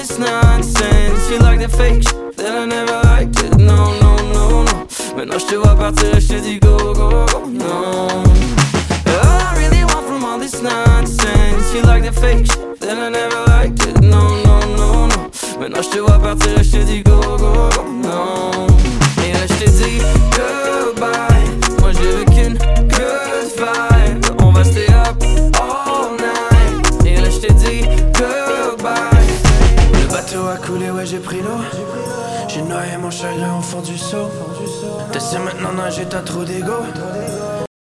this nonsense. You like the fake shit that I never liked it. No, no, no, no. Maintenant je te vois partir et je te dis go, go, go, no. All I really want from all this nonsense. You like the fake shit that I never liked it. No, no, no, no. Maintenant je te vois partir et je te dis go, go, go, no. Et là je te dis goodbye. Moi je veux qu'une good vibe. On va stay up all night. Et là je te dis goodbye. Le bateau a coulé, ouais j'ai pris l'eau. J'ai noyé mon chagrin au fond du seau. T'essaies maintenant nager, t'as trop d'ego.